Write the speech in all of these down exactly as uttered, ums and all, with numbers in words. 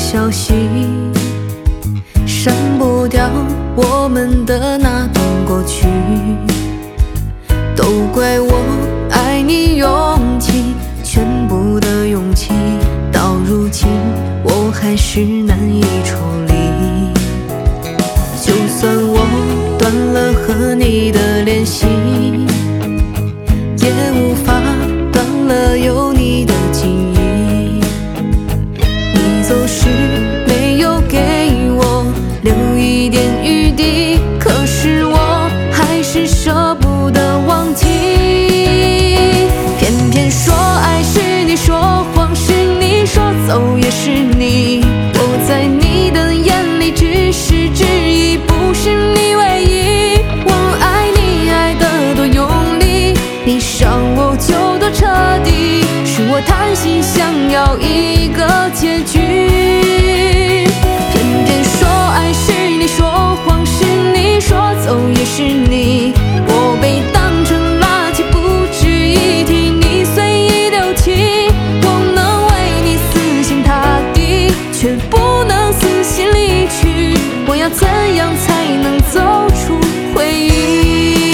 消息，删不掉我们的那段过去。都怪我爱你用尽全部的勇气，到如今我还是难以抽离。就算我断了和你的联系，也无法断了有你的记忆。你走时没有给我留一点余地，可是我还是舍不得忘记。偏偏说爱是你，说谎是你，说走也是你。我在你的眼里只是质疑，不是你唯一。我爱你爱得多用力，你伤我就多彻底，是我贪心想要一个结局。偏偏说爱是你，说谎是你，说走也是你。我被当成垃圾不值一提，你随意丢弃。我能为你死心塌地，却不能死心离去。我要怎样才能走出回忆？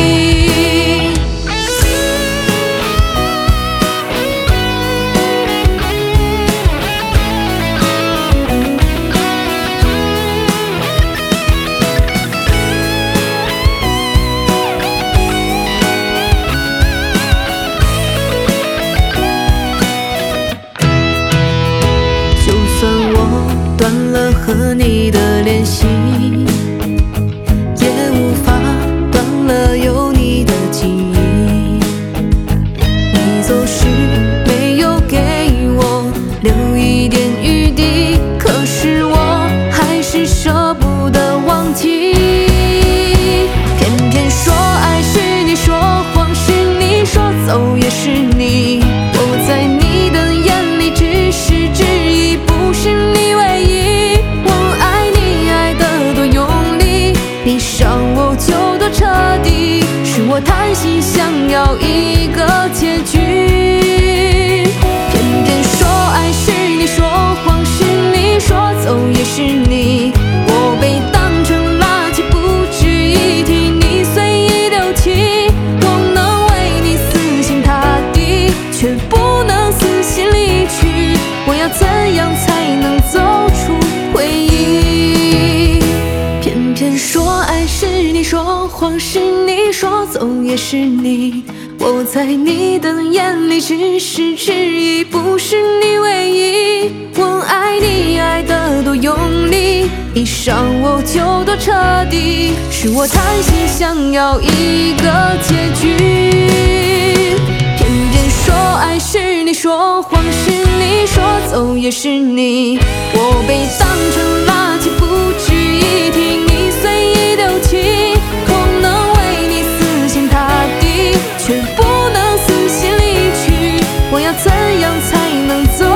断了和你的联系，也无法断了有你的记忆。你走时没有给我留一点余地，可是我还是舍不得忘记。偏偏说爱是你，说谎是你，说走也是你。我在你的眼里只是质疑，不是你唯一。你伤我就多彻底，是我贪心想要一个结局。偏偏说爱是你，说谎是你，说走也是你。我被当成垃圾不值一提，你随意丢弃。我能为你死心塌地，却不能死心离去。我要怎样才能走出回忆？偏偏说爱是你，说谎是你，说走也是你。我在你的眼里只是质疑，不是你唯一。我爱你爱得多用力，你伤我就多彻底，是我贪心想要一个结局。偏偏说爱是你，说谎是你，说走也是你。我被当成垃圾不值一提，你随意丢弃。我能为你死心塌地，却不能死心离去。我要怎样才能走